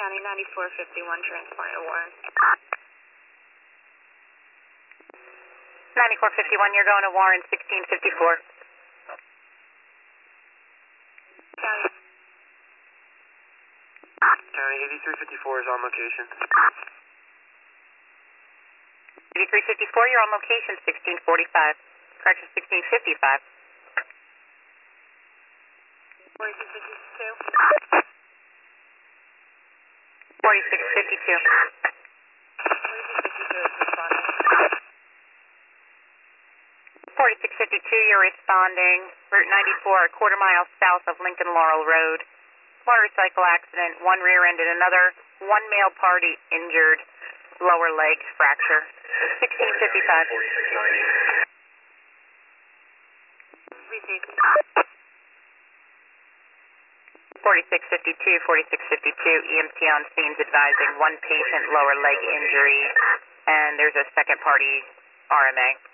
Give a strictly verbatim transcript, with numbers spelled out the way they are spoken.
County ninety-four fifty-one, transporting to Warren. ninety-four fifty-one, you're going to Warren, sixteen fifty-four. County. County eighty-three fifty-four is on location. eighty-three fifty-four, you're on location, sixteen forty-five. Correction, sixteen fifty-five. forty-six fifty-two. forty-six fifty-two. forty-six fifty-two is responding. forty-six fifty-two, you're responding. Route ninety-four, a quarter mile south of Lincoln Laurel Road. Motorcycle accident, one rear-ended another. One male party injured, lower leg fracture. sixteen fifty-five. Received. forty-six fifty-two, forty-six fifty-two, E M T on scene's advising one patient lower leg injury, and there's a second party R M A.